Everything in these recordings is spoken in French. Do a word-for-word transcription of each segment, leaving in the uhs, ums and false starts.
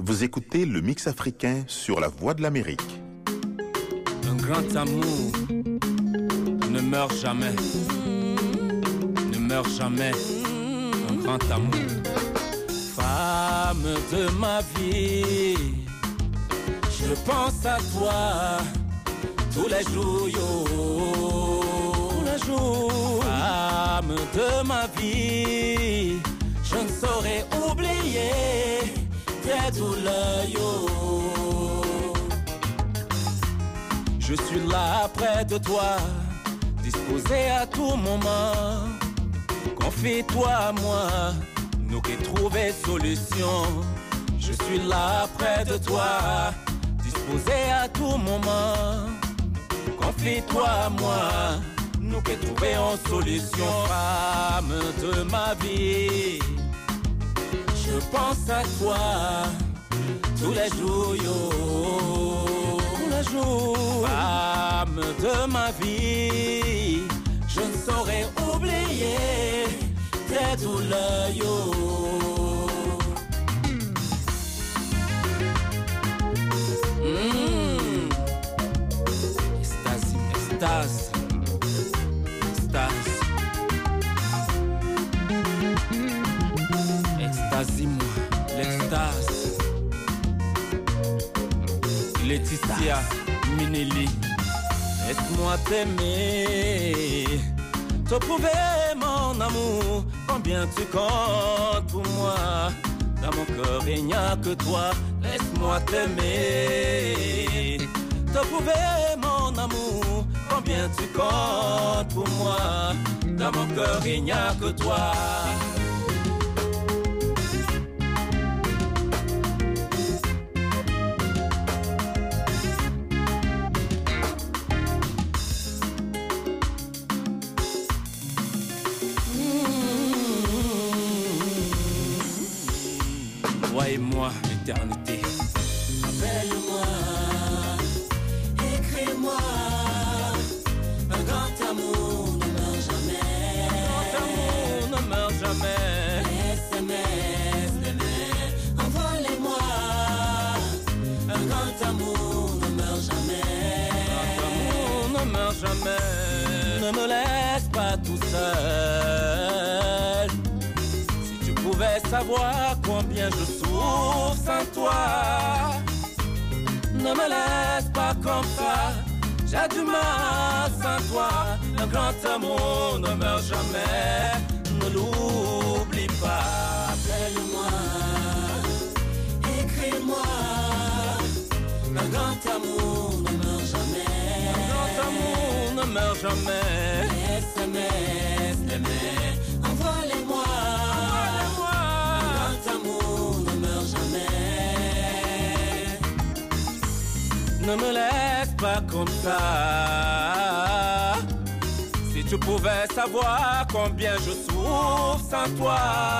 Vous écoutez le Mix africain sur la Voix de l'Amérique. Un grand amour ne meurt jamais, ne meurt jamais. Un grand amour. Femme de ma vie, je pense à toi tous les jours, yo, tous les jours. Femme de ma vie, je ne saurais oublier tes douleurs, yo. Je suis là près de toi, disposé à tout moment. Confie-toi à moi, nous qui trouver solution. Je suis là près de toi, disposé à tout moment. Confie-toi à moi, nous qui trouver solution. Femme de ma vie, je pense à toi tous les jours, yo, tous les jours. Femme de ma vie, je ne saurais oublier tes douleurs, yo. Mmh. Extase, extase, extase. Extasie-moi, l'extase. Laetitia Minelli, laisse-moi t'aimer. Te prouver mon amour, combien tu comptes pour moi. Dans mon cœur il n'y a que toi, laisse-moi t'aimer. Te prouver mon amour, combien tu comptes pour moi. Dans mon cœur il n'y a que toi. Toi et moi, l'éternité. Appelle-moi, écris-moi. Un grand amour ne meurt jamais. Un grand amour ne meurt jamais. S M S, les mails, envoie-les-moi. Un grand amour ne meurt jamais. Un grand amour ne meurt jamais. Ne me laisse pas tout seul. Si tu pouvais savoir combien je souffre sans toi. Ne me laisse pas comme ça, j'ai du mal sans toi. Un grand amour ne meurt jamais, ne l'oublie pas. Appelle-moi, écris-moi. Un grand amour ne meurt jamais. Un grand amour ne meurt jamais. Les S M S, les mails, envoie-les-moi. Envoie-les-moi. Un grand amour ne meurt jamais. Ne me laisse pas comme ça. Si tu pouvais savoir combien je souffre sans toi.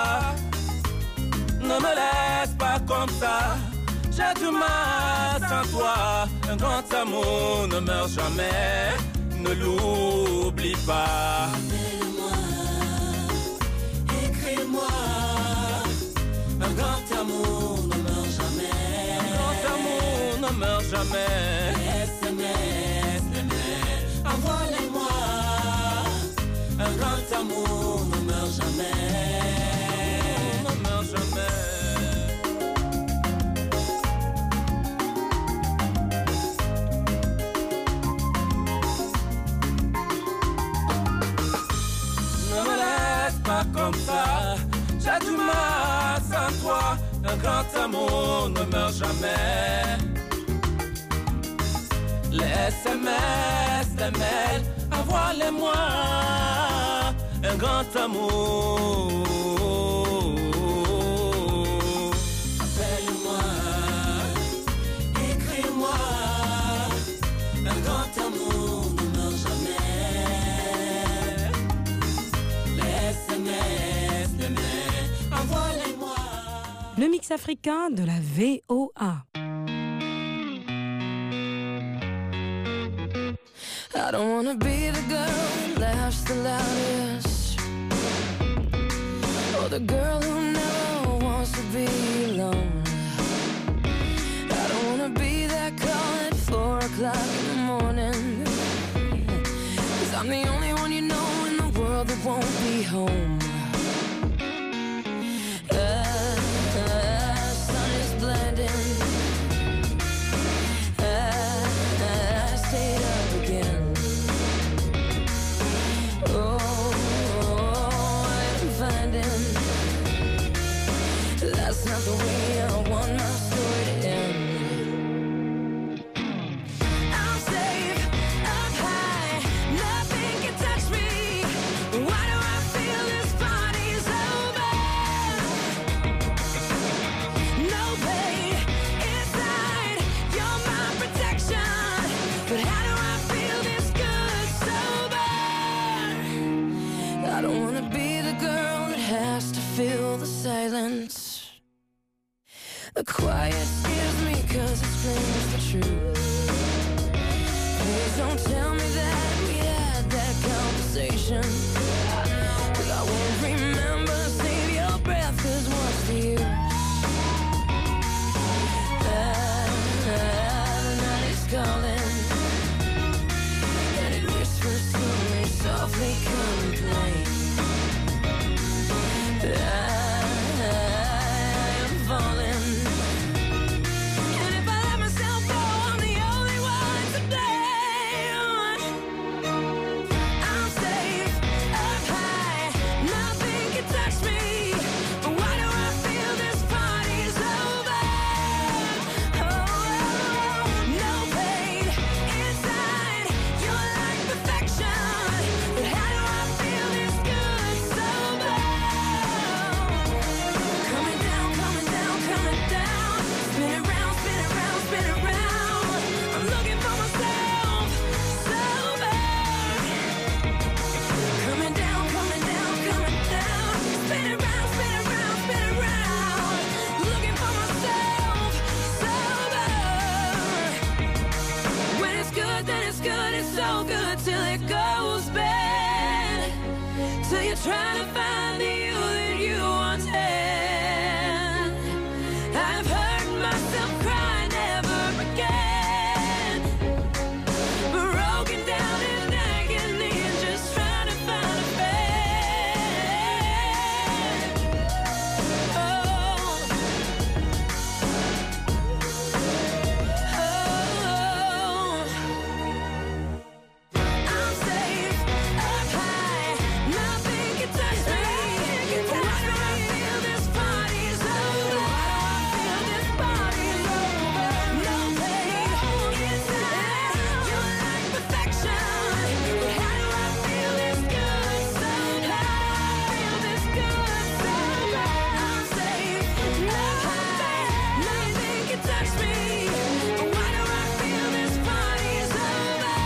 Ne me laisse pas comme ça. J'ai du mal sans toi. Un grand amour ne meurt jamais. Ne l'oublie pas. Appelle-moi, écris-moi. Un grand amour ne meurt jamais. Un grand amour ne meurt jamais. Les S M S, les mails, envoie-les-moi. Un grand amour ne meurt jamais. Ne meurt jamais. Ne me laisse pas comme ça, j'ai du mal sans toi. Un grand amour ne meurt jamais. Les S M S, les mails, envoie-les-moi. Un grand amour. Appelle-moi, écris-moi. Un grand amour ne meurt jamais. Les S M S, les mails, envoie-les-moi. Le mix africain de la V O A. I don't wanna be the girl who laughs the loudest, or the girl who never wants to be alone. way I want my story to end. I'm safe up high, nothing can touch me. Why do I feel this party's over? No pain inside, you're my protection. But how do I feel this good sober? I don't wanna be the girl that has to fill the silence. The quiet scares me cause it screams the truth. Please don't tell me that we had that conversation, cause I won't remember. Save your breath, cause what's the use? Ah, the night is calling, and it whispers to me softly, come and play. I, I am falling, and if I let myself go, I'm the only one to blame. I'm safe up high, nothing can touch me. But why do I feel this party's over? Oh, no pain inside, you're like perfection. But how do I feel this good sober? Coming down, coming down, coming down. Spin around, spin around, spin around. I'm looking for myself sober. Coming down, coming down, coming down. Spin around, spin around, spin around. Looking for myself sober. When it's good, then it's good, it's so good till it goes bad. Till you're trying to find the you that you once had. I've heard myself cry never again. Broken down in agony and just trying to find a bed. Oh, oh. I'm safe up high, nothing can touch me. Why do I feel this party's over? Feel this party's over. No pain inside, you're like perfection. But how do I feel this good sober? Feel this good sober. I'm safe up high, nothing can touch me. Why do I feel this party's over?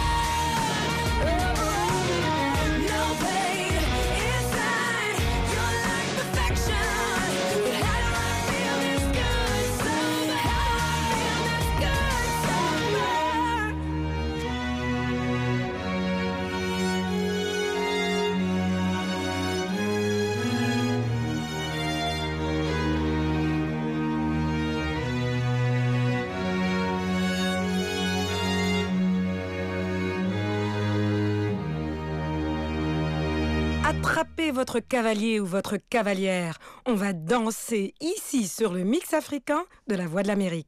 No pain inside, you're like perfection. But how do I feel this good sober? How do I feel this good sober? Attrapez votre cavalier ou votre cavalière. On va danser ici sur le mix africain de la Voix de l'Amérique.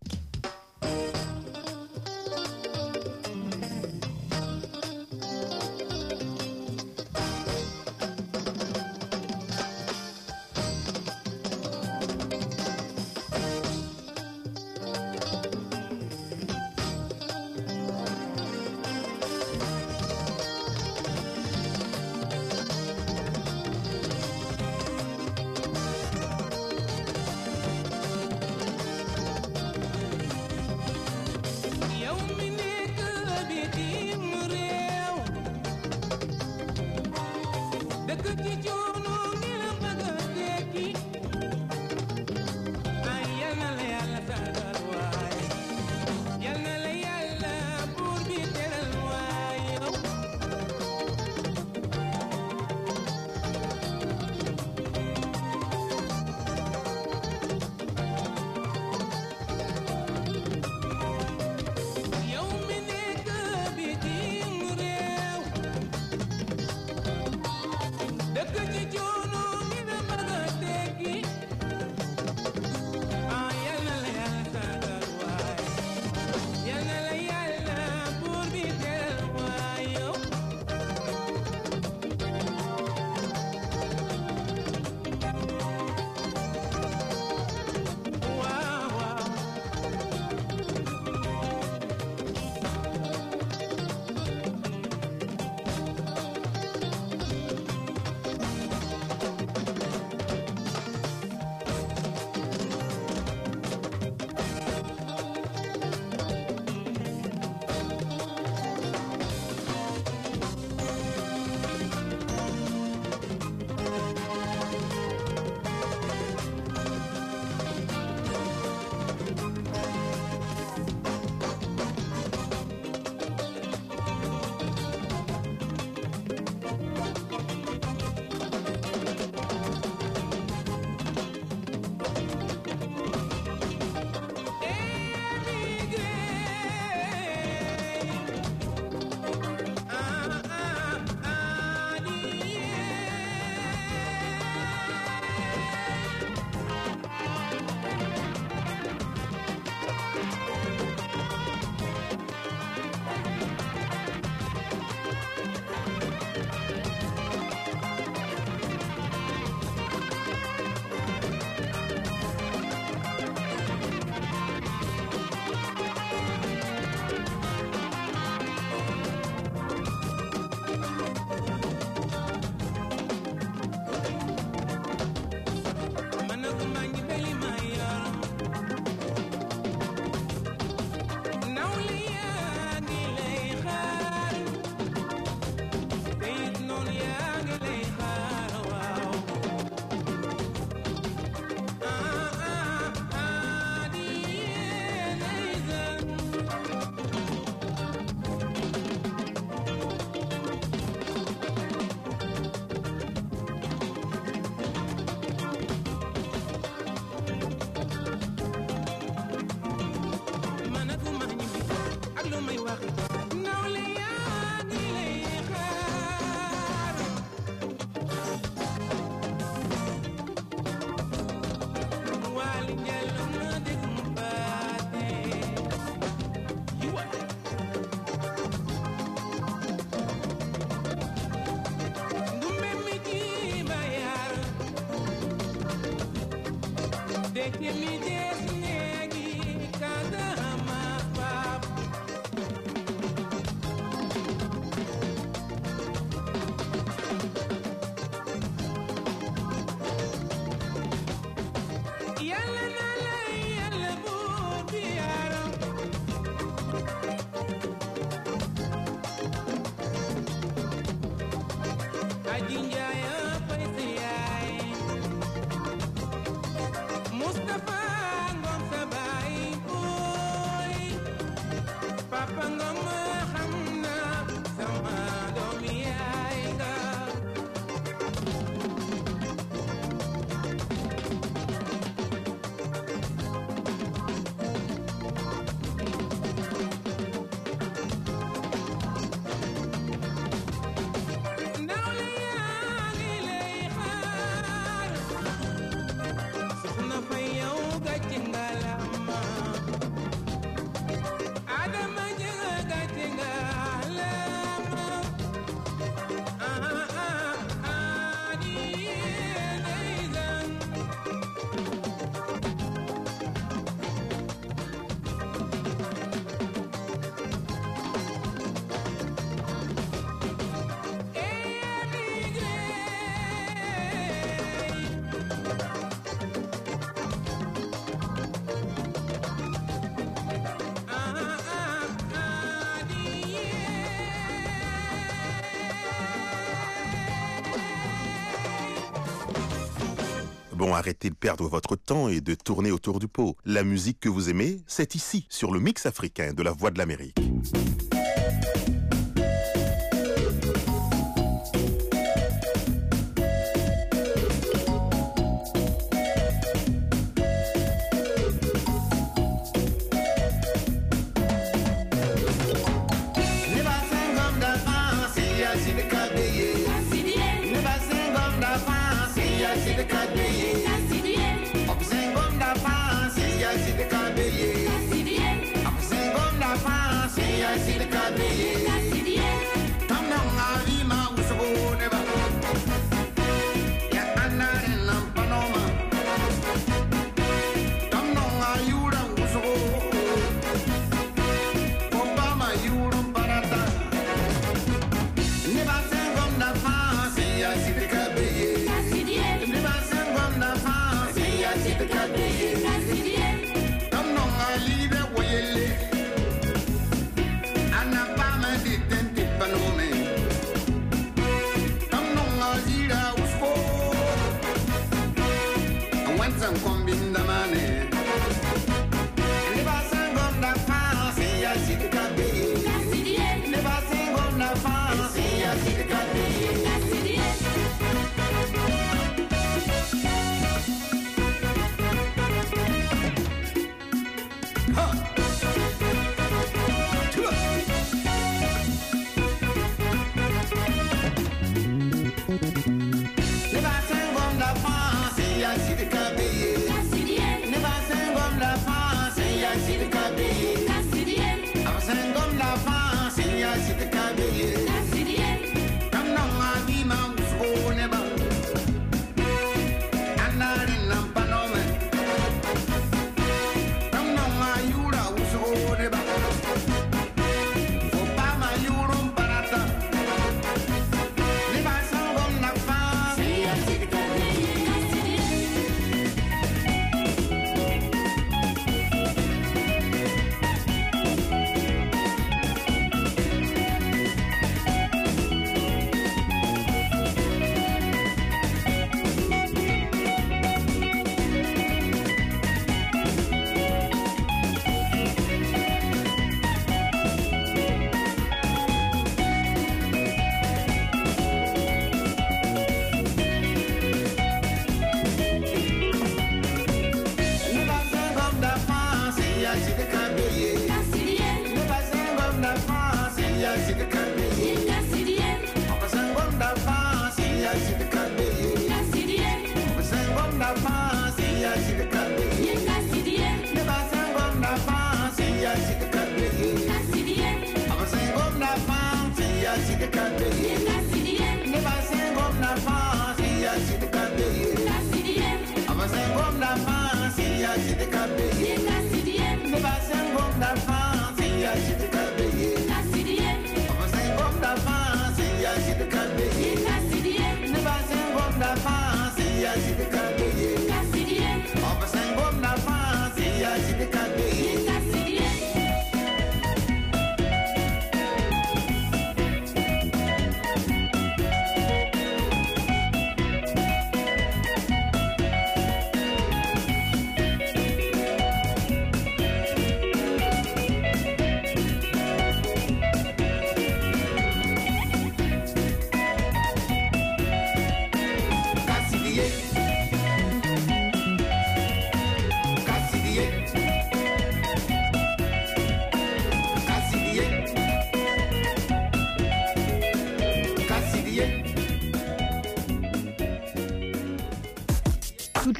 Bon, arrêtez de perdre votre temps et de tourner autour du pot. La musique que vous aimez, c'est ici, sur le mix africain de la Voix de l'Amérique.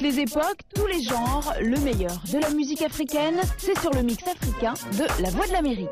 les époques, tous les genres, le meilleur de la musique africaine, c'est sur le mix africain de La Voix de l'Amérique.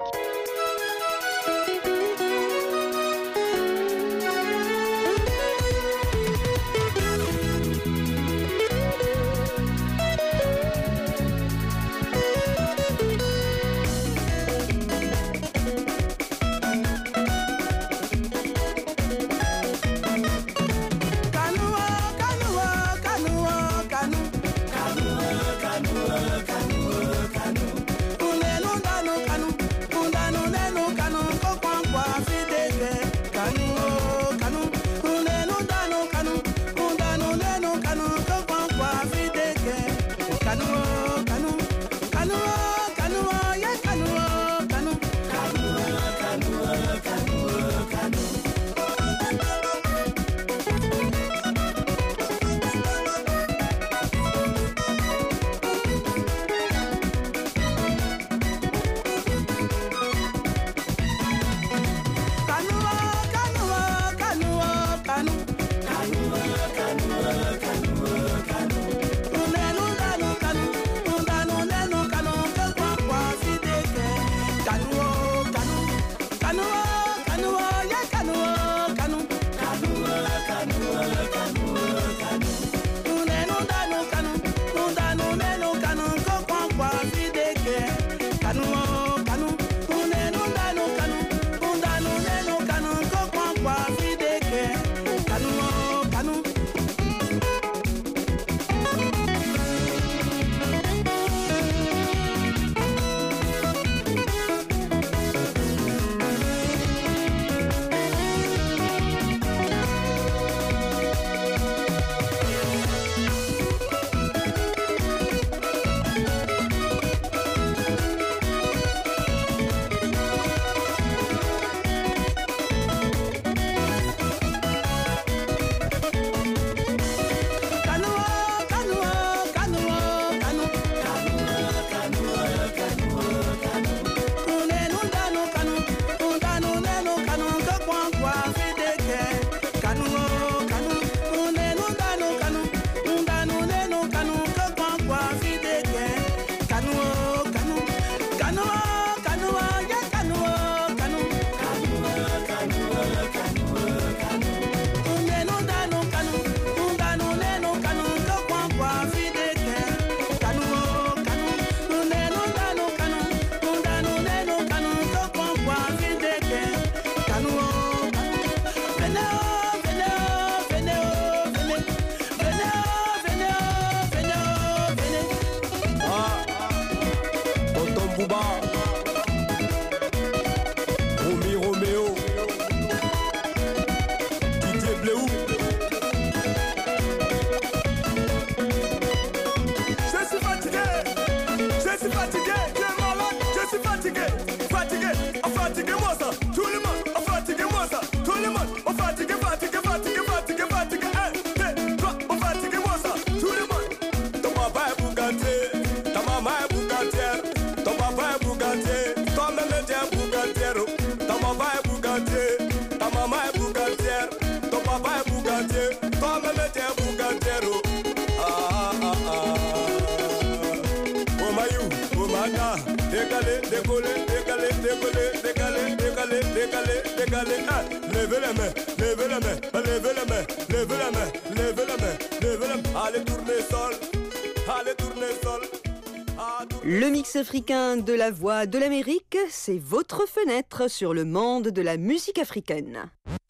Le mix africain de La Voix de l'Amérique, c'est votre fenêtre sur le monde de la musique africaine.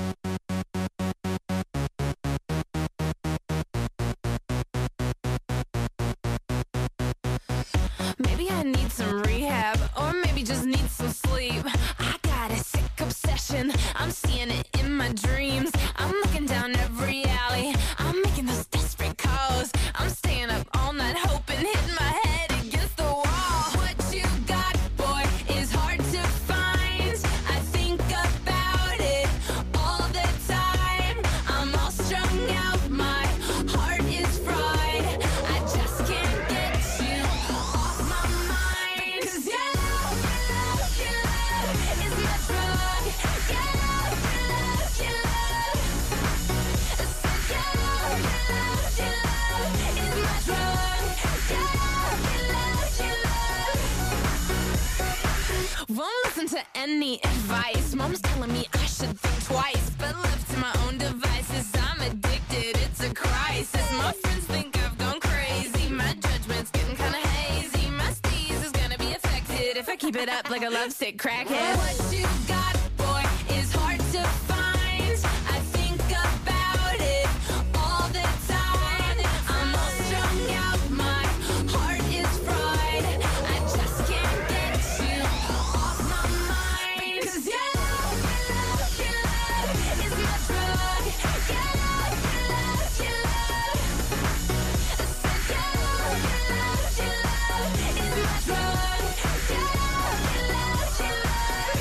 Maybe I need some rehab, or maybe just need some sleep. I got a sick obsession, I'm seeing it in my dreams. I'm looking down every alley, I'm making those desperate calls. I'm staying up all night hoping, hitting my head against the wall. What you got, boy, is hard to find. I think about it all the time. I'm all strung out, my heart is fried. I just can't get you off my mind. any advice. Mom's telling me I should think twice, but left to my own devices, I'm addicted, it's a crisis. My friends think I've gone crazy, my judgment's getting kinda hazy. My steez is gonna be affected if I keep it up like a lovesick crackhead. What you got, boy, is hard to find. I think about it all the time. I'm all strung out, my heart is fried. I just can't get you off my mind. 'Cause your love, your love, your love is my drug. Your love, your love, your love. I said your love, your love, your love is my drug. Your love, your love, your love.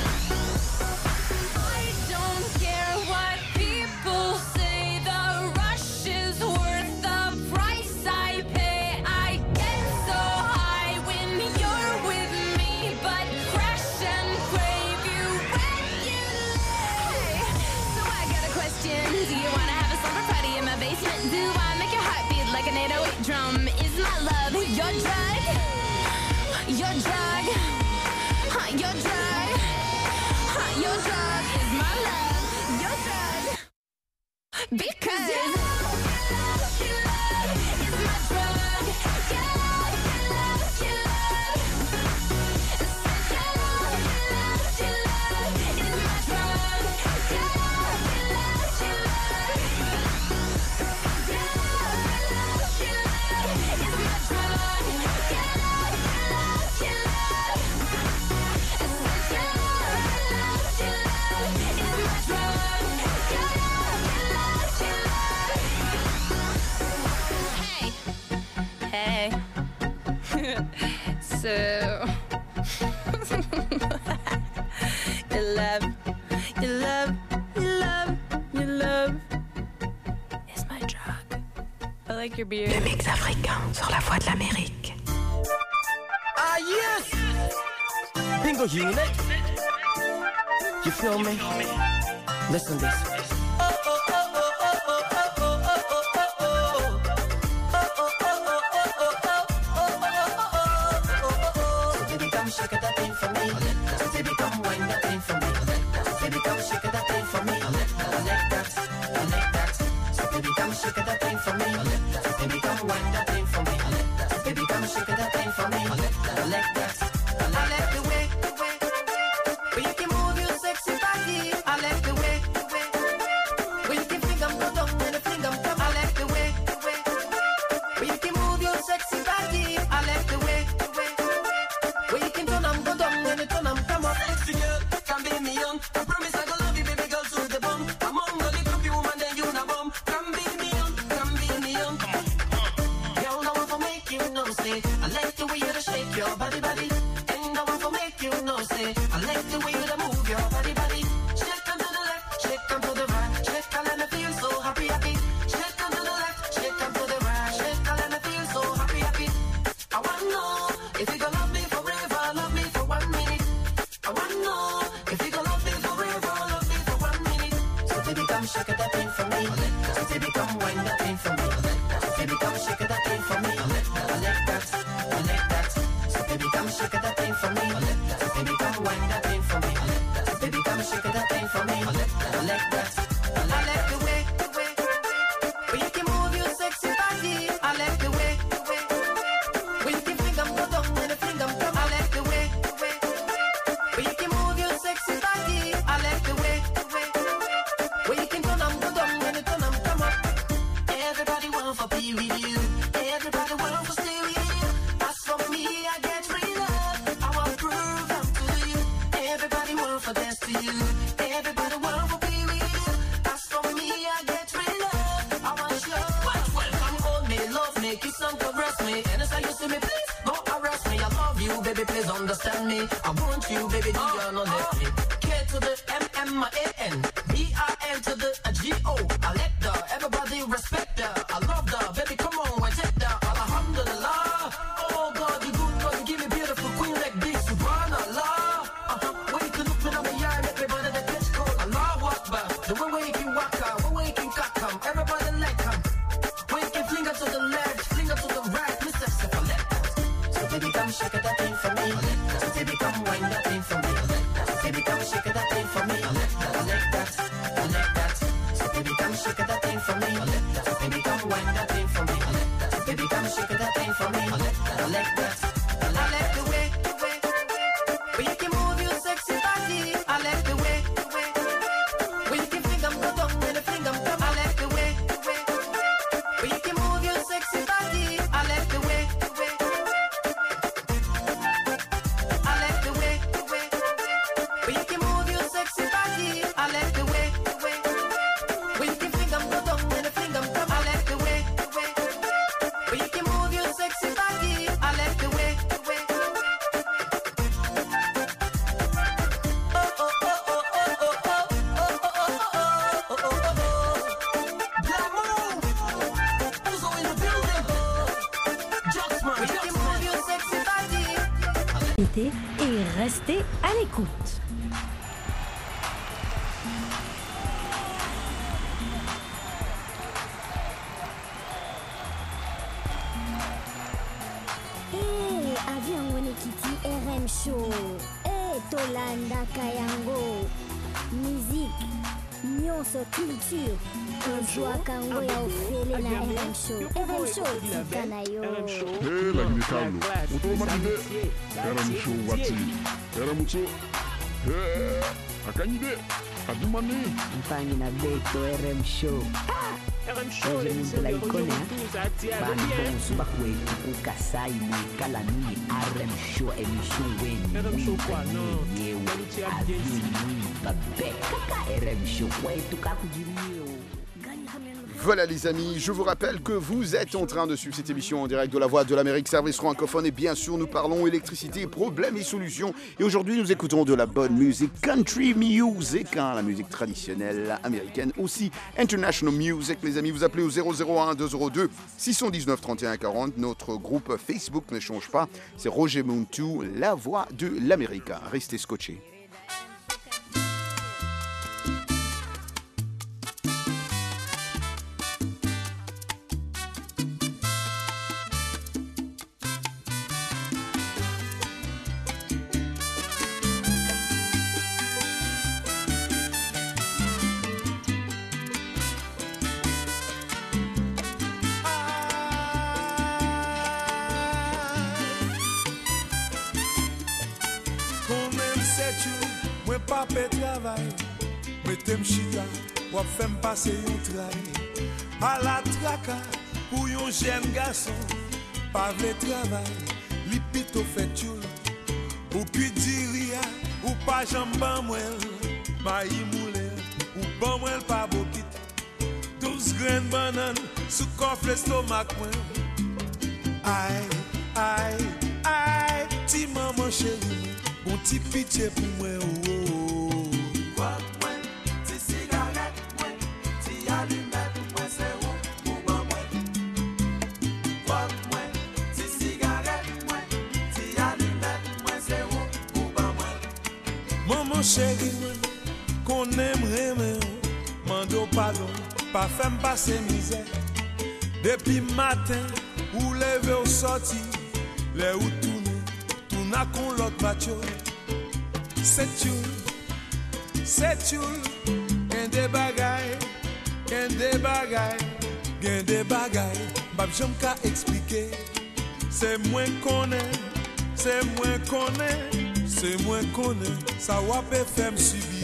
I don't care what people say, the rush is worth the price I pay. I get so high when you're with me, but crash and crave you when you lay. So I got a question, do you wanna have a slumber party in my basement? Do I make your heart beat like an eight oh eight drum? Is my love your drug? Your drug? Huh, your drug? Huh, your drug is my love. Your drug. Because your love, your love is my drug. Your love, your love, your love. Your love, your love, your love is my drug. Your love, your love, your love. Your love, your love is my drug. Your love, your love, your love. Your love, your love is my drug. Your love, your love, your love. Hey, hey. So, your love, your love, your love, your love is my drug. I like your beard. Le mix africain sur la voix de l'Amérique. Ah yes! Bingo unit. You feel me? Listen this. So baby come shake that thing for me. So baby come wind that thing for me. So baby come shake that thing for me. I like that, I like that. So baby come shake that thing for me. So baby come wind that thing for me. So baby come shake that thing for me. I like that, I like the way, the way, where you can move your sexy body. I like the way, the way, where you can fling 'em go down and fling 'em come. I like the way, the way, where you can move your sexy body. I like the way, the way, where you can turn 'em go down and turn 'em come up. Sexy girl, come be me young. I promise I go love you, baby girl, to the bone. Among all the group you woman, then you na bomb. Come be me young, come be me young. Girl, I want to make you know, say I like the way you to shake your body, body. And I want to make you know, say I like the way you to move your body, body. Shake on to the left, shake on to the right. Shake on and I feel so happy, happy. Shake on to the left, shake on to the right. Shake on and I feel so happy, happy. I want to know if you gonna love me forever, love me for one minute. I want to know if you gonna love me forever, love me for one minute. So baby come shake that thing for me. So baby come wind that thing for me. So baby come shake that thing for me. I like that, I like that. So baby come shake that thing for me. So baby come wind that thing for me. So baby come shake that thing for me. I like that, I like the way, the way, where you can move your sexy body. I like the way, the way, where you can fling 'em go down and fling 'em come. I like the way, the way, where you can move your sexy body. I like the way, the way, where you can turn 'em go down and turn 'em come up. Everybody want to be with you. Everybody want to stay with you. As for me, I get free love. I want to prove them to you. Everybody want to dance to you. Everybody want to be with you. As for me, I get free love. I want to show. Well, well, come hold me, love me, kiss and caress me. Anytime you see me, please don't harass me. I love you, baby, please understand me. I want you, baby, do you not let me? K to the M M A N, B I L to the G O. I let the everybody respect her. I love the baby, come on, I take that. Alhamdulillah. Oh God, you good God, you give me beautiful queen like this. Subhanallah. Uh-huh. When you can look me in the eye, make me body the catch cold. Allahu Akbar. The one way you can walk out, one way you can cock 'em. Everybody like 'em. When you can fling her to the left, fling her to the right, Mister Syphilette. So baby, come shake that thing for me. So baby, come wind that thing for me. et restez à l'écoute. Hey, avion Wenekiti R M Show. Hey, Tolanda Kayango. Musique, nyonso culture. Joa Kango ya ofele na R M Show. R M Show tika na yo. Hey, la Guinée-Carlo. Automatisé. R M Show wati. R M Show. Hey, akanyide. Adumani. Mpangi na beto R M Show. R M Show ni la ikone. Bani bonsu bakwetu kukasai mwikala nini R M Show emission weni. R M Show kwa no. Yewe adumani babe. Kaka R M Show kwetu kakujiriyo. Voilà les amis, je vous rappelle que vous êtes en train de suivre cette émission en direct de la Voix de l'Amérique, service francophone, et bien sûr nous parlons électricité, problèmes et solutions. Et aujourd'hui nous écoutons de la bonne musique, country music, hein, la musique traditionnelle américaine, aussi international music. Les amis, vous appelez au zéro zéro un deux zéro deux six un neuf trente et un quarante. Notre groupe Facebook ne change pas, c'est Roger Muntu, la Voix de l'Amérique. Restez scotchés. Mwen pa pe travay, mwen tem chita, wap fem pase yon trai. A la traka, pou yon jen gason, pa vle travay, li pito fet yol. Ou pi diria, ou pa jamban mwen, ma yi moule, ou ban mwen pa bokit. Douze gren banan, sou kof l'estomak mwen. Ay, ay, ay, ti maman chéri, bon ti pitié pou mwen, oh, oh, oh. Wap mwen, ti cigarette mwen, ti allumette mwen, se ou pou ban mwen. Wap mwen, ti cigarette mwen, ti allumette mwen, se ou pou ban mwen. Maman chéri mwen, kon aime reme, mando pardon, pa fem pase misère. Depuis matin, ou leve ou sorti, le ou tourne, tourne à con l'autre voiture. C'est you, c'est you, gen des bagailles, gen des bagailles, gen des bagailles, bab j'aime qu'à expliquer. C'est moins qu'on est, c'est moins qu'on est, c'est moins qu'on est, ça va pas faire me subir.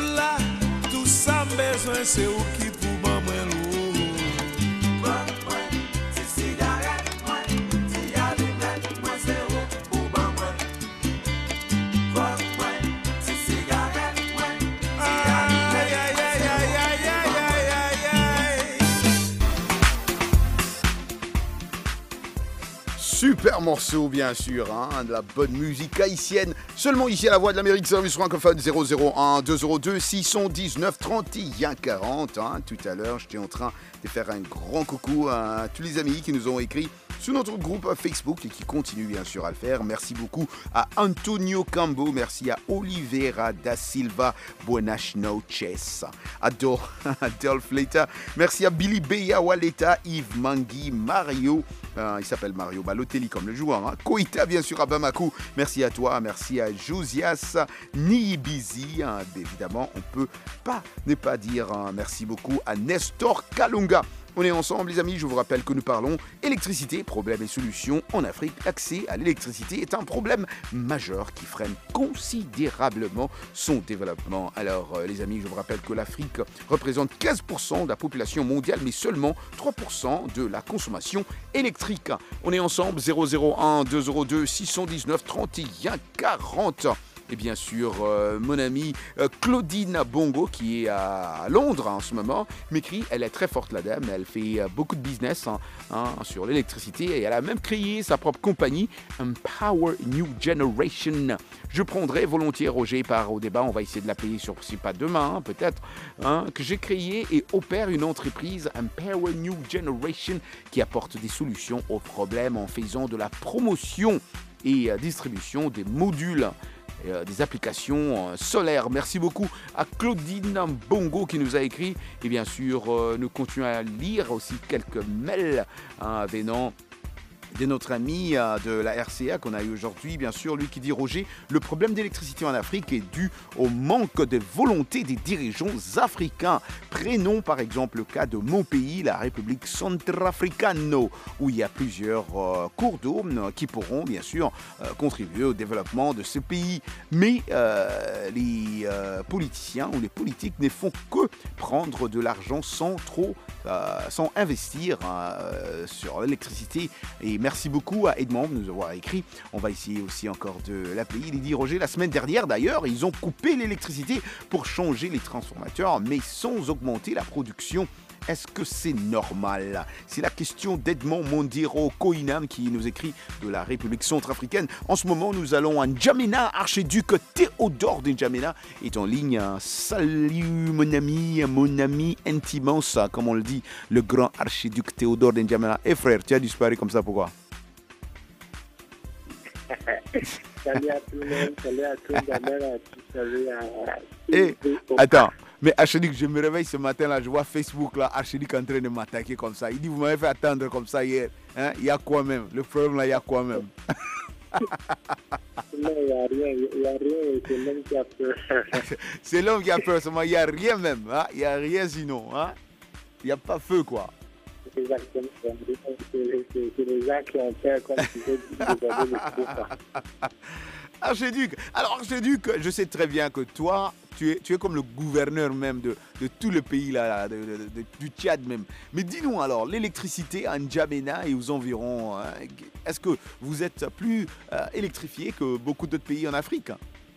là, tout ça besoin c'est ou qui pour ban moi l'eau. Super morceau, bien sûr, hein, de la bonne musique haïtienne. Seulement ici à la Voix de l'Amérique, service francophone zéro zéro un deux zéro deux six cent dix-neuf trente et un quarante. Hein. Tout à l'heure, j'étais en train de faire un grand coucou à tous les amis qui nous ont écrit sur notre groupe Facebook et qui continuent bien sûr à le faire. Merci beaucoup à Antonio Cambo, merci à Oliveira da Silva, buenas noches, à Adolphe Leta, merci à Billy Beya Waleta, Yves Mangui, Mario, euh, il s'appelle Mario Balotelli comme le joueur, hein. Koïta bien sûr à Bamako, merci à toi, merci à Josias Nibizi, hein. Évidemment on peut pas ne pas dire hein, merci beaucoup à Nestor Kalunga. On est ensemble les amis, je vous rappelle que nous parlons électricité, problèmes et solutions en Afrique. L'accès à l'électricité est un problème majeur qui freine considérablement son développement. Alors euh, les amis, je vous rappelle que l'Afrique représente quinze pour cent de la population mondiale, mais seulement trois pour cent de la consommation électrique. On est ensemble, zéro zéro un deux zéro deux six cent dix-neuf trente et un quarante. Et bien sûr, euh, mon amie euh, Claudine Bongo, qui est à Londres hein, en ce moment, m'écrit, elle est très forte la dame, elle fait euh, beaucoup de business hein, hein, sur l'électricité et elle a même créé sa propre compagnie, Empower New Generation. Je prendrai volontiers Roger part au débat, on va essayer de l'appeler sur, si pas demain, hein, peut-être, hein, que j'ai créé et opère une entreprise, Empower New Generation, qui apporte des solutions aux problèmes en faisant de la promotion et euh, distribution des modules. Euh, des applications euh, solaires. Merci beaucoup à Claudine Bongo qui nous a écrit. Et bien sûr, euh, nous continuons à lire aussi quelques mails hein, venant de notre ami euh, de la R C A qu'on a eu aujourd'hui, bien sûr, lui qui dit Roger, le problème d'électricité en Afrique est dû au manque de volonté des dirigeants africains. Prenons par exemple le cas de mon pays, la République centrafricaine, où il y a plusieurs euh, cours d'eau euh, qui pourront bien sûr euh, contribuer au développement de ce pays. Mais euh, les euh, politiciens ou les politiques ne font que prendre de l'argent sans trop, euh, sans investir euh, sur l'électricité. Et merci beaucoup à Edmond de nous avoir écrit. On va essayer aussi encore de l'appeler. Il dit Roger, la semaine dernière d'ailleurs, ils ont coupé l'électricité pour changer les transformateurs, mais sans augmenter la production. Est-ce que c'est normal? C'est la question d'Edmond Mondiro Koinam qui nous écrit de la République centrafricaine. En ce moment, nous allons à N'Djamena. Archiduc Théodore de N'Djamena est en ligne. Salut mon ami, mon ami intimence, comme on le dit, le grand archiduc Théodore de N'Djamena. Et frère, tu as disparu comme ça, pourquoi? Salut à tout le monde, salut à tout le monde, salut à... Eh, attends, mais Archiduc, je me réveille ce matin là, je vois Facebook là, Archiduc en train de m'attaquer comme ça. Il dit, vous m'avez fait attendre comme ça hier. Hein? Il y a quoi même? Le problème là, il y a quoi même? Non, il n'y a rien, il n'y a rien, c'est l'homme qui a peur. C'est l'homme qui a peur, seulement il n'y a rien même. Hein? Il n'y a rien sinon. Hein? Il n'y a pas feu quoi. Exactement, c'est les gens qui ont peur comme tu veux dire le Archiduc, alors Archiduc, je sais très bien que toi, tu es, tu es comme le gouverneur même de, de tout le pays là, de, de, de, du Tchad même. Mais dis-nous alors, l'électricité à N'Djamena et aux environs, hein, est-ce que vous êtes plus euh, électrifié que beaucoup d'autres pays en Afrique?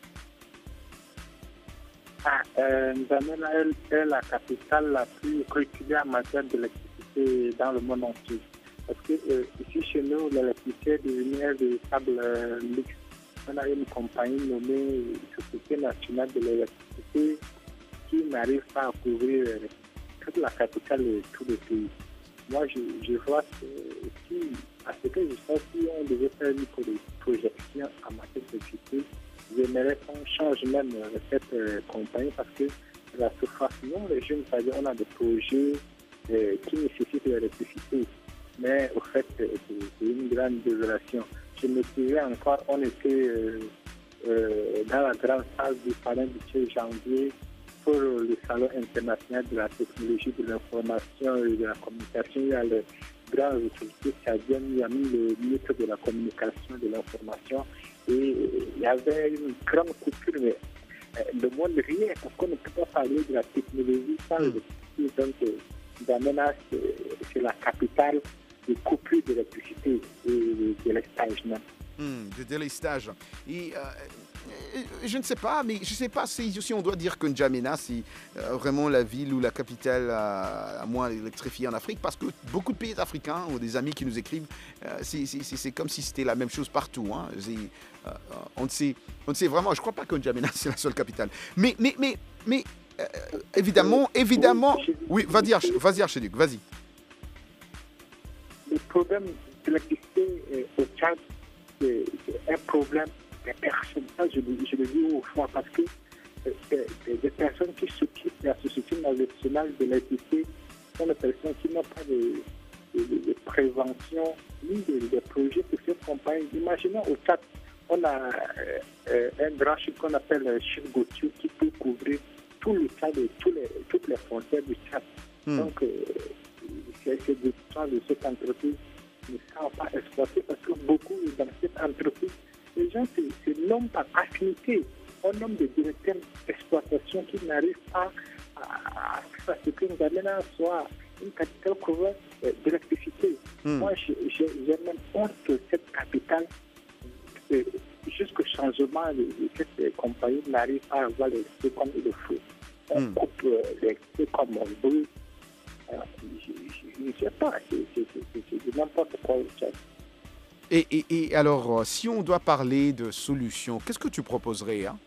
Ah, euh, N'Djamena est, est la capitale la plus cultivée en matière d'électricité dans le monde entier. Parce que euh, ici chez nous, l'électricité est devenue un véritable euh, luxe. On a une compagnie nommée Société nationale de l'électricité qui n'arrive pas à couvrir toute la capitale et tout le pays. Moi, je, je vois que si, à ce que je sais, si on devait faire une projection en matière d'électricité, j'aimerais qu'on change même cette euh, compagnie parce que la surface, nous, les jeunes, c'est-à-dire on a des projets euh, qui nécessitent l'électricité. Mais au fait, c'est une grande désolation. Je me souviens encore, on était euh, euh, dans la grande salle du palais du dix-huit janvier pour le salon international de la technologie de l'information et de la communication. Il y a le grand autorité tchadienne, il y a mis le ministre de la communication et de l'information et il y avait une grande coupure. Mais euh, le monde rien, parce qu'on ne peut pas parler de la technologie sans l'électricité. Donc, euh, N'Djamena, c'est, c'est la capitale des coupures d'électricité et de délestage même. Hmm, de délestage. Et euh, je ne sais pas, mais je ne sais pas si, si on doit dire que N'Djamena, c'est euh, vraiment la ville ou la capitale euh, à moins électrifiée en Afrique, parce que beaucoup de pays africains ou des amis qui nous écrivent, euh, c'est, c'est, c'est, c'est comme si c'était la même chose partout. Hein. C'est, euh, on ne sait, on ne sait vraiment. Je ne crois pas que N'Djamena c'est la seule capitale. Mais, mais, mais, mais euh, évidemment, évidemment. Oui, vas-y, Arch- vas-y, Archiduc, vas-y. Le problème de l'électricité euh, au Tchad, c'est, c'est un problème des personnes. Ça, je, je le dis au fond parce que euh, des, des personnes qui s'occupent de la Société nationale de l'électricité sont des personnes qui n'ont pas de, de, de, de prévention ni de, de projets pour cette compagnie. Imaginons au Tchad, on a euh, euh, un grand chip qu'on appelle euh, chip Gauthier qui peut couvrir tout le Tchad et tous les, toutes les frontières du Tchad. Hmm. Donc, euh, c'est, c'est des gens de cette entreprise ne sont pas exploités parce que beaucoup dans cette entreprise, les gens se, se nomment par affinité. On nomme des directeurs d'exploitation qui n'arrivent pas à faire ce que N'Djamena soit une capitale couverte d'électricité. Mm. Moi, j'ai, j'ai, j'ai même honte que cette capitale, euh, jusqu'au changement de, de cette compagnie, n'arrive pas à avoir l'électricité comme il le faut. On mm. coupe euh, l'électricité comme on veut. Alors, je ne sais pas, c'est, c'est, c'est, c'est n'importe quoi au Tchad. Et, et, et alors, si on doit parler de solutions, qu'est-ce que tu proposerais hein?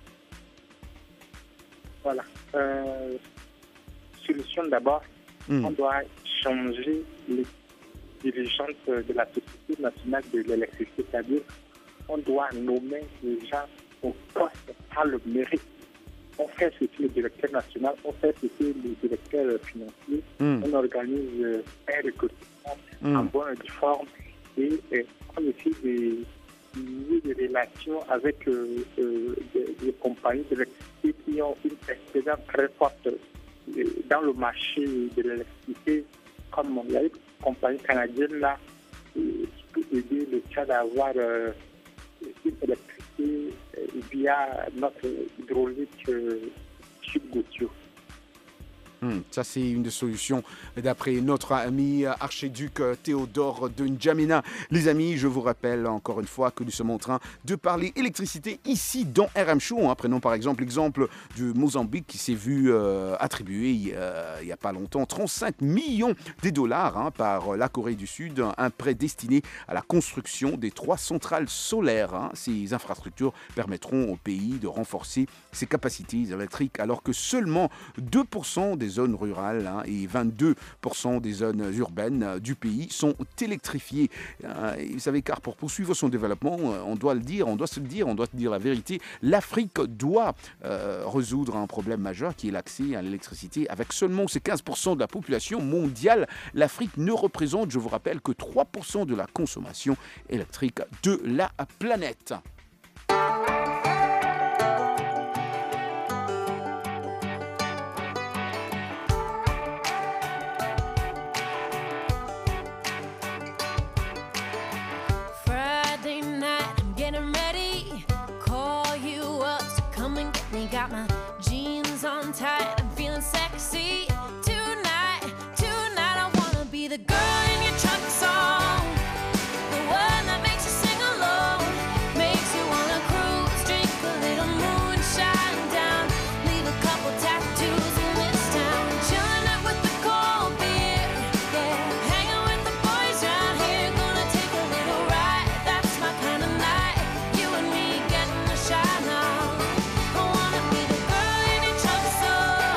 Voilà. Euh, solution d'abord, mm. on doit changer les dirigeantes de la Société nationale de l'électricité, c'est-à-dire on doit nommer les gens au poste par le mérite. On fait ce que le directeur national, on fait ce que le directeur financier, mm. on organise euh, un recrutement mm. en bonne et due forme et euh, on essaie de lier des relations avec euh, euh, des, des compagnies d'électricité qui ont une expérience très forte euh, dans le marché de l'électricité, comme il y a une compagnie canadienne là euh, qui peut aider le Tchad à avoir euh, une électricité euh, via notre hydraulique euh, Chip Gauthier. Hum, ça, c'est une des solutions d'après notre ami archiduc Théodore de N'Djamena. Les amis, je vous rappelle encore une fois que nous sommes en train de parler électricité ici dans R M Show. Hein. Prenons par exemple l'exemple du Mozambique qui s'est vu euh, attribuer euh, il n'y a pas longtemps trente-cinq millions de dollars hein, par la Corée du Sud, un prêt destiné à la construction des trois centrales solaires. Hein. Ces infrastructures permettront au pays de renforcer ses capacités électriques alors que seulement deux pour cent des zones rurales hein, et vingt-deux pour cent des zones urbaines euh, du pays sont électrifiées. Euh, vous savez, car pour poursuivre son développement, euh, on doit le dire, on doit se le dire, on doit dire la vérité, l'Afrique doit euh, résoudre un problème majeur qui est l'accès à l'électricité. Avec seulement ces quinze pour cent de la population mondiale, l'Afrique ne représente, je vous rappelle, que trois pour cent de la consommation électrique de la planète. Got my jeans on tight, I'm feeling sexy tonight. Tonight I wanna be the girl in your truck song, the one that makes you sing along, makes you wanna cruise, drink a little moonshine down, leave a couple tattoos in this town, chilling up with the cold beer, yeah, hanging with the boys around here, gonna take a little ride, that's my kind of night, you and me getting a shine now. I wanna be the girl in your truck song.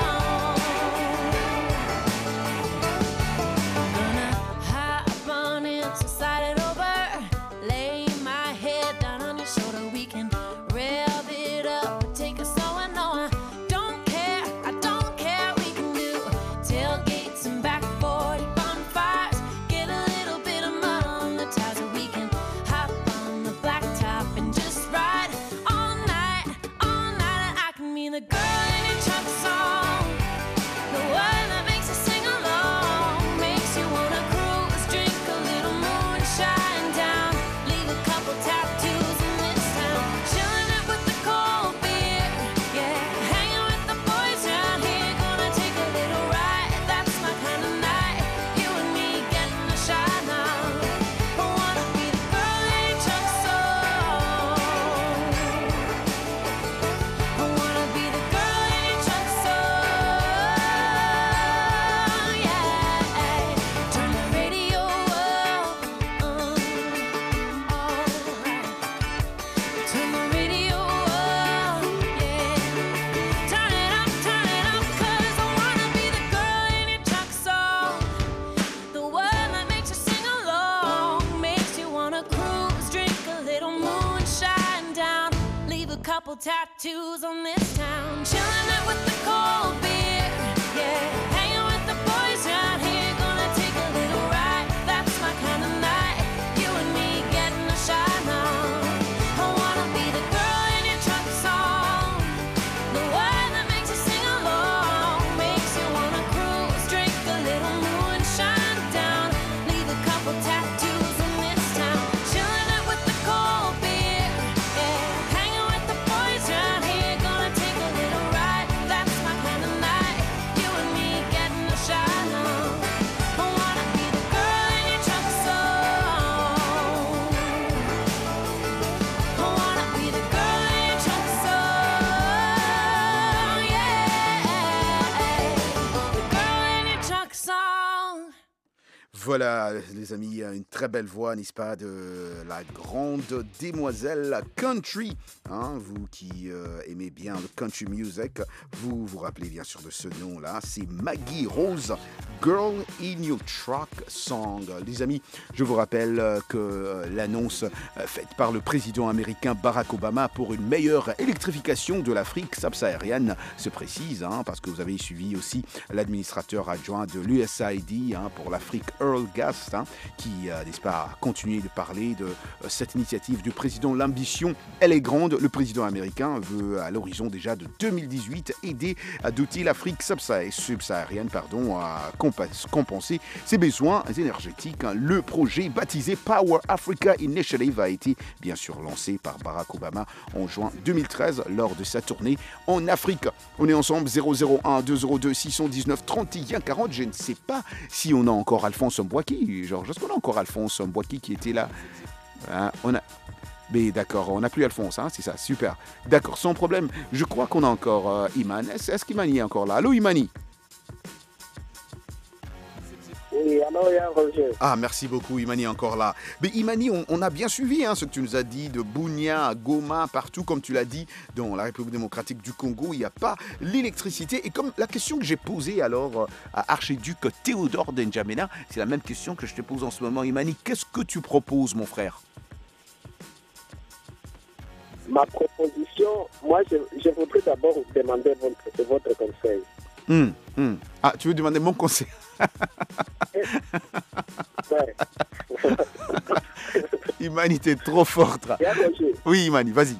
tattoos on this town. Chilling out with the cold beer, yeah. Hanging with the boys around here, gonna take a little ride. That's my kind of night. You and me getting a shine on. I wanna be the girl in your truck song, the one that makes you sing along, makes you wanna cruise, drink a little moonshine down, leave a couple tattoos in this town. Chilling out with the cold beer, yeah. Hanging with the boys around here, gonna take a little ride. That's my kind of night. You and me getting a shine on. I wanna be the girl in your truck song. I wanna be the girl in your truck song. Yeah, the girl in your truck song. Voilà, les amis, une très belle voix, n'est-ce pas, de la grande demoiselle country. Hein, vous qui euh, aimez bien le country music, vous vous rappelez bien sûr de ce nom-là. C'est Maggie Rose, Girl in Your Truck Song. Les amis, je vous rappelle euh, que euh, l'annonce euh, faite par le président américain Barack Obama pour une meilleure électrification de l'Afrique subsaharienne se précise, hein, parce que vous avez suivi aussi l'administrateur adjoint de l'U S A I D hein, pour l'Afrique, Earl Gast, hein, qui, euh, n'est-ce pas, a continué de parler de euh, cette initiative du président. L'ambition, elle est grande. Le président américain veut, à l'horizon déjà de deux mille dix-huit, aider à doter l'Afrique subsaharienne pardon, à compa- compenser ses besoins énergétiques. Le projet baptisé Power Africa Initiative a été bien sûr lancé par Barack Obama en juin deux mille treize lors de sa tournée en Afrique. On est ensemble, zéro zéro un deux zéro deux six un neuf trente et un quarante. Je ne sais pas si on a encore Alphonse Mbouaki. Georges, est-ce qu'on a encore Alphonse Mbouaki qui était là? Hein, on a... Mais d'accord, on n'a plus Alphonse, hein, c'est ça, super. D'accord, sans problème. Je crois qu'on a encore euh, Iman. Est-ce, est-ce qu'Imani est encore là? Allô, Imani? Oui, alors il y a Roger. Ah, merci beaucoup, Imani est encore là. Mais Imani, on, on a bien suivi hein, ce que tu nous as dit de Bunia à Goma, partout, comme tu l'as dit, dans la République démocratique du Congo, il n'y a pas l'électricité. Et comme la question que j'ai posée alors à Archiduc Théodore d'Njamena, c'est la même question que je te pose en ce moment, Imani. Qu'est-ce que tu proposes, mon frère? Ma proposition, moi, je, je voudrais d'abord vous demander votre, votre conseil. Hum, hum. Ah, tu veux demander mon conseil? Ouais. Imani, t'es trop forte. Oui, Imani, vas-y.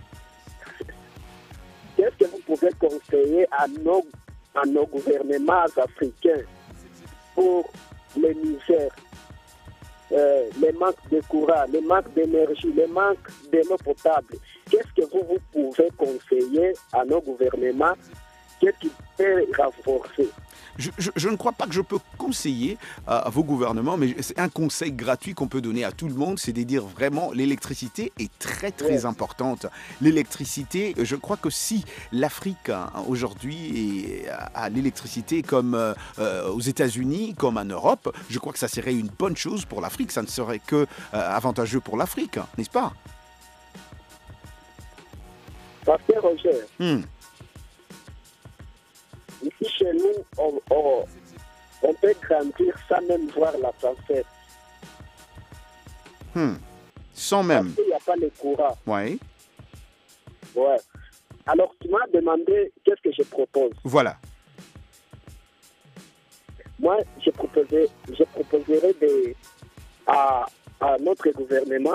Qu'est-ce que vous pouvez conseiller à nos, à nos gouvernements africains pour les misères, euh, les manques de courant, les manques d'énergie, les manques de l'eau potable? Qu'est-ce que vous, vous pouvez conseiller à nos gouvernements? Qu'est-ce qui peut renforcer? Je, je, je ne crois pas que je peux conseiller euh, à vos gouvernements, mais c'est un conseil gratuit qu'on peut donner à tout le monde, c'est de dire vraiment l'électricité est très très ouais. importante. L'électricité, je crois que si l'Afrique hein, aujourd'hui est à l'électricité comme euh, euh, aux États-Unis, comme en Europe, je crois que ça serait une bonne chose pour l'Afrique, ça ne serait que euh, avantageux pour l'Afrique, n'est-ce pas? Parce que Roger, hmm. ici chez nous, on, on, on peut grandir sans même voir la sunset. Hmm. Sans même. Parce qu'il n'y a pas le courant. Oui. Ouais. Alors tu m'as demandé qu'est-ce que je propose. Voilà. Moi, je, proposais, je proposerais de, à, à notre gouvernement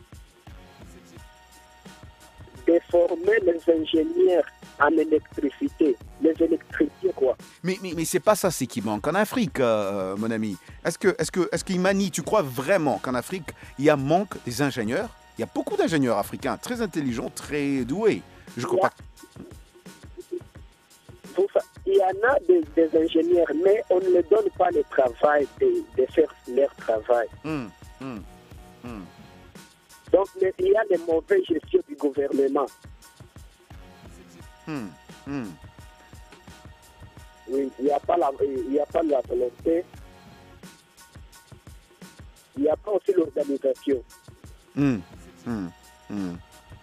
de former les ingénieurs en électricité, les électriciens quoi. Mais, mais, mais c'est pas ça, c'est qui manque en Afrique, euh, mon ami. Est-ce que, est-ce que, est-ce qu'Imani, tu crois vraiment qu'en Afrique, il y a manque des ingénieurs? Il y a beaucoup d'ingénieurs africains, très intelligents, très doués. Je crois pas. Il y en a des, des ingénieurs, mais on ne leur donne pas le travail de, de faire leur travail. Mmh, mmh, mmh. Donc, il y a des mauvaises gestions du gouvernement. Hmm, hmm. Oui, il n'y a pas la, il y a pas la volonté. Il n'y a pas aussi l'organisation. Hmm, hmm, hmm.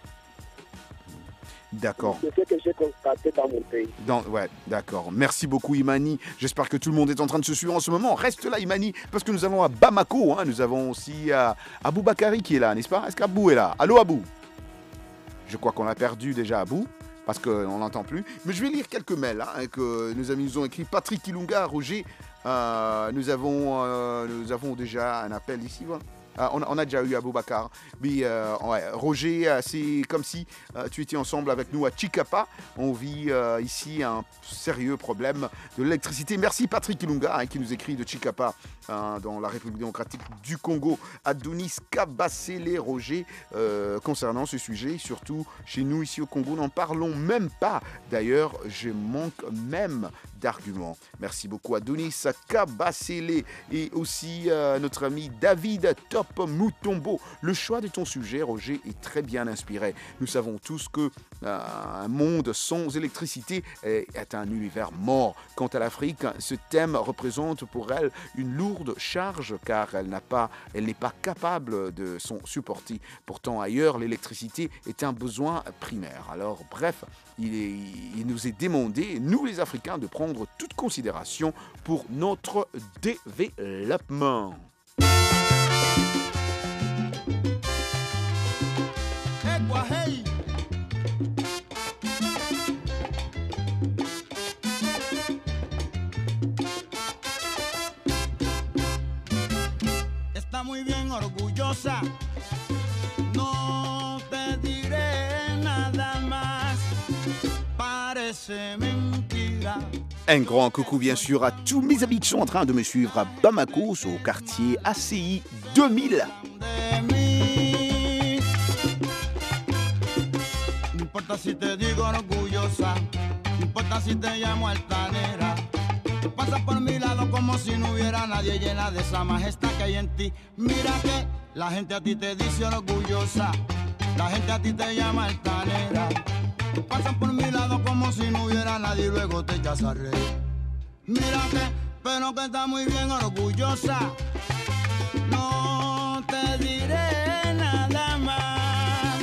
D'accord. C'est ce que j'ai constaté dans mon pays. Dans, ouais, d'accord. Merci beaucoup, Imani. J'espère que tout le monde est en train de se suivre en ce moment. Reste là, Imani, parce que nous allons à Bamako. Hein. Nous avons aussi euh, Abou Bakari qui est là, n'est-ce pas? Est-ce qu'Abou est là? Allô, Abou? Je crois qu'on l'a perdu déjà à bout, parce qu'on n'entend plus. Mais je vais lire quelques mails hein, que nos amis nous ont écrits. Patrick Ilunga, Roger, euh, nous, avons, euh, nous avons déjà un appel ici. Voilà. Euh, on, on a déjà eu Aboubacar. Mais euh, ouais, Roger, euh, c'est comme si euh, tu étais ensemble avec nous à Chikapa. On vit euh, ici un sérieux problème de l'électricité. Merci Patrick Ilunga hein, qui nous écrit de Chikapa hein, dans la République démocratique du Congo. Adonis Kabasele Roger euh, concernant ce sujet, surtout chez nous ici au Congo, n'en parlons même pas. D'ailleurs, je manque même d'arguments. Merci beaucoup Adonis Kabasele et aussi euh, notre ami David Top Mutombo. Le choix de ton sujet, Roger, est très bien inspiré. Nous savons tous que euh, un monde sans électricité est, est un univers mort. Quant à l'Afrique, ce thème représente pour elle une lourde charge car elle n'a pas, elle n'est pas capable de s'en supporter. Pourtant, ailleurs, l'électricité est un besoin primaire. Alors, bref, il, est, il nous est demandé, nous les Africains, de prendre toute considération pour notre développement. Hey. Está muy bien orgullosa, no te diré nada más, parece mentira. Un grand coucou bien sûr à tous mes amis qui sont en train de me suivre à Bamako, au quartier A C I deux mille. No importa si te digo orgullosa, no importa si te llamo altanera. Tú pasas por mi lado como si no hubiera nadie, llena de esa majestad que hay en ti. Mira que la gente a ti te dice orgullosa, la gente a ti te llama altanera. Tú pasas por mi lado como si no hubiera nadie y luego te echas a reír. Mira que, pero que está muy bien orgullosa. No te diré nada más.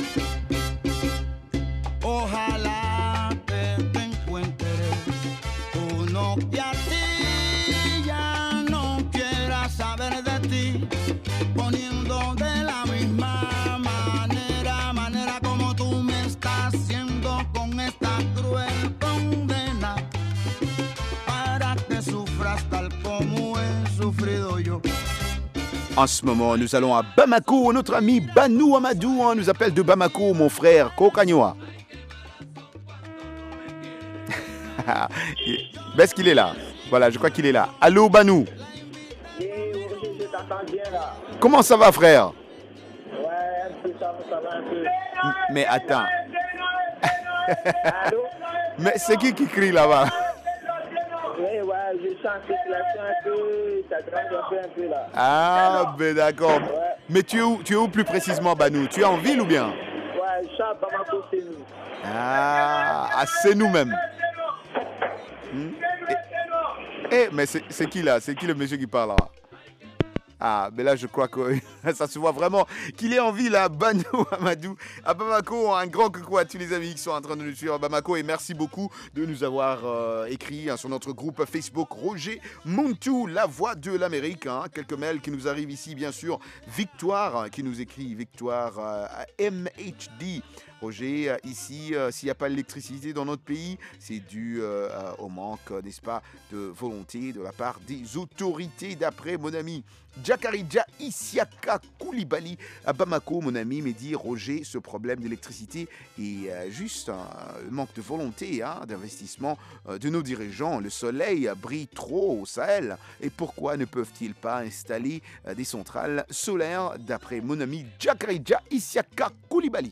Ojalá que te encuentre uno que a ti ya no quiera saber de ti, poniendo de la misma manera, manera como tú me estás haciendo con esta cruel condena, para que sufras tal como he sufrido yo. En ce moment, nous allons à Bamako. Notre ami Banou Amadou hein, nous appelle de Bamako, mon frère Kokagnoa. Est-ce qu'il est là? Voilà, je crois qu'il est là. Allô, Banou? Oui, oui, je t'entends bien là. Comment ça va, frère? Ouais, un peu, ça va, ça va un peu. Mais attends. Allô? Mais c'est qui qui crie là-bas? Oui, ouais, je sens que circulation un peu, ça grince un peu, un peu là. Ah, ben d'accord. Ouais. Mais tu es où, tu es où plus précisément, Banou? Tu es en ville ou bien? Ouais, je suis à Bamako, c'est nous. Ah, ah c'est nous-mêmes. Hmm? Eh, eh, mais c'est, c'est qui là? C'est qui le monsieur qui parle là? Ah, mais là je crois que ça se voit vraiment qu'il est en ville à Banou Amadou, à Bamako. Un grand coucou à tous les amis qui sont en train de nous suivre à Bamako et merci beaucoup de nous avoir euh, écrit hein, sur notre groupe Facebook Roger Muntu, la voix de l'Amérique. Hein, quelques mails qui nous arrivent ici, bien sûr. Victoire hein, qui nous écrit, Victoire euh, à M H D. Roger, euh, ici, euh, s'il n'y a pas d'électricité dans notre pays, c'est dû euh, au manque, n'est-ce pas, de volonté de la part des autorités, d'après mon ami Jakarija Isiaka Koulibaly à Bamako. Mon ami me dit, Roger, ce problème d'électricité est euh, juste un euh, manque de volonté, hein, d'investissement euh, de nos dirigeants. Le soleil brille trop au Sahel. Et pourquoi ne peuvent-ils pas installer euh, des centrales solaires, d'après mon ami Jakarija Isiaka Koulibaly?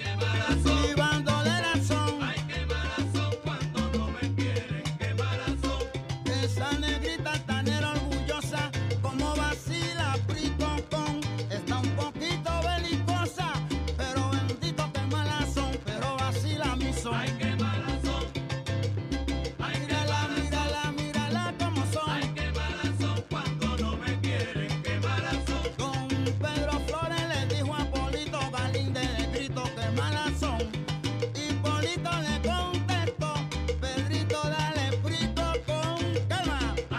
Esa negrita tan orgullosa, como vacila Pritocón, está un poquito belicosa, pero bendito que malas son, pero vacila mi son. Ay, qué malas son. Mírala, mírala, mírala como son. Ay, qué malas son cuando no me quieren, qué malas son. Don Pedro Flores le dijo a Polito Galíndez de grito que malas son. Y Polito le contestó, Pedrito dale frito con calma.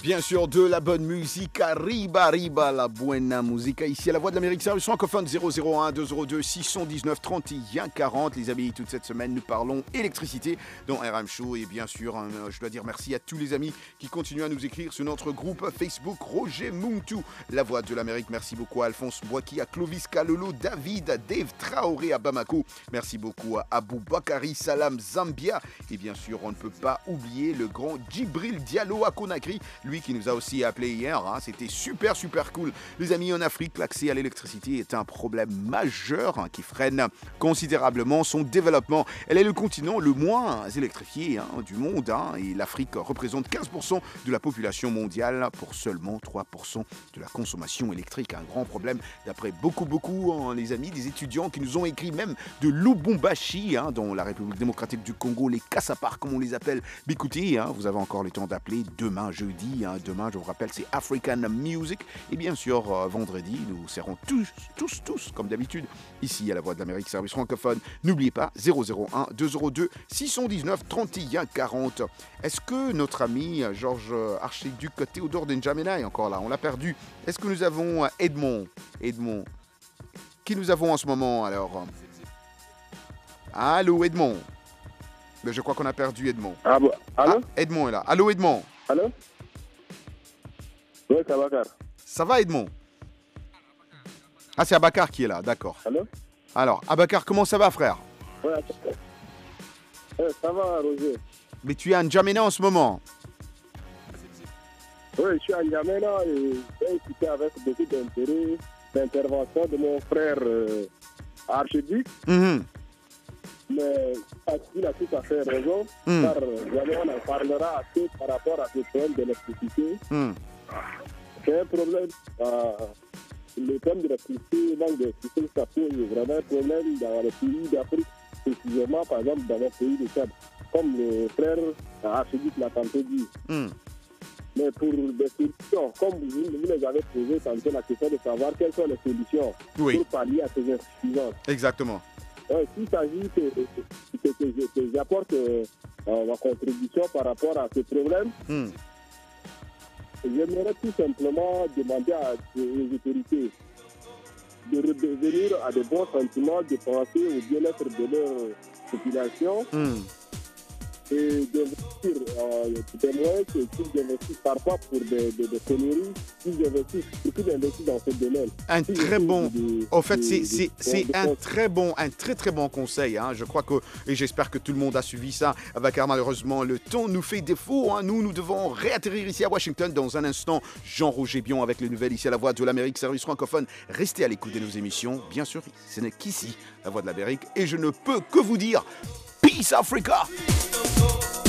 Bien sûr, de la bonne musique, arriba, arriba, la buena musica. Ici à la Voix de l'Amérique, service francophone zéro zéro un deux zéro deux six cent dix-neuf trente et un quarante. Les amis, toute cette semaine, nous parlons électricité dans R M Show. Et bien sûr, hein, je dois dire merci à tous les amis qui continuent à nous écrire sur notre groupe Facebook Roger Muntu, la Voix de l'Amérique. Merci beaucoup à Alphonse Boaki, à Clovis Kalolo, David, à Dave Traoré à Bamako. Merci beaucoup à Abou Bakari Salam Zambia. Et bien sûr, on ne peut pas oublier le grand Djibril Diallo à Conakry, lui qui nous a aussi appelé hier, hein. C'était super super cool. Les amis, en Afrique, l'accès à l'électricité est un problème majeur, hein, qui freine considérablement son développement. Elle est le continent le moins électrifié, hein, du monde, hein, et l'Afrique représente quinze pour cent de la population mondiale pour seulement trois pour cent de la consommation électrique. Un grand problème d'après beaucoup beaucoup, hein, les amis, des étudiants qui nous ont écrit même de Lubumbashi, hein, dans la République démocratique du Congo, les Kassapar comme on les appelle. Mais écoutez, hein, vous avez encore le temps d'appeler demain jeudi. Hein, demain, je vous rappelle, c'est African Music. Et bien sûr, euh, vendredi, nous serons tous, tous, tous, comme d'habitude, ici à la Voix de l'Amérique, service francophone. N'oubliez pas, zéro zéro un deux zéro deux six cent dix-neuf trente et un quarante. Est-ce que notre ami Georges Archiduc Théodore N'Djamena est encore là? On l'a perdu. Est-ce que nous avons Edmond? Edmond. Qui nous avons en ce moment, alors? Allô, Edmond? Mais je crois qu'on a perdu Edmond. Ah, bon. Allô? Ah, Edmond est là. Allô, Edmond? Allô? Oui, c'est Abakar. Ça va, Edmond? Ah, c'est Abakar qui est là, d'accord. Allô? Alors, Abakar, comment ça va, frère? Oui, ouais, ça va, Roger. Mais tu es à N'Djamena en ce moment? Oui, je suis à N'Djamena et j'ai écouté avec beaucoup d'intérêt l'intervention de mon frère euh, Archiduc. Mm-hmm. Mais il a tout à fait raison, mm. car jamais on en parlera assez par rapport à ce problème de l'électricité. Mm. C'est un problème, euh, le problème de l'électricité, manque d'électricité, ça pose vraiment un problème dans les pays d'Afrique, précisément par exemple dans notre pays de Tchad, comme le frère Archiduc l'a tantôt dit. Mm. Mais pour des solutions, comme vous, vous les avez posé tantôt la question de savoir quelles sont les solutions oui. pour pallier à ces insuffisances. Exactement. Euh, S'il s'agit que, que, que, que, que j'apporte euh, ma contribution par rapport à ce problème, mm. j'aimerais tout simplement demander à, aux autorités de revenir à de bons sentiments, de penser au bien-être de leur population. Mm. Et d'investir euh, des moyens qu'ils investissent parfois pour des, des, des conneries, qu'ils investissent, surtout d'investir dans ce domaine. Un ils très bon, des, en fait, des, c'est, des, c'est des, un des très bon, un très très bon conseil. Hein. Je crois que, et j'espère que tout le monde a suivi ça, car malheureusement le temps nous fait défaut. Hein. Nous, nous devons réatterrir ici à Washington dans un instant. Jean-Roger Bion avec les nouvelles ici à la Voix de l'Amérique, service francophone. Restez à l'écoute de nos émissions. Bien sûr, ce n'est qu'ici, la Voix de l'Amérique, et je ne peux que vous dire, Peace Africa!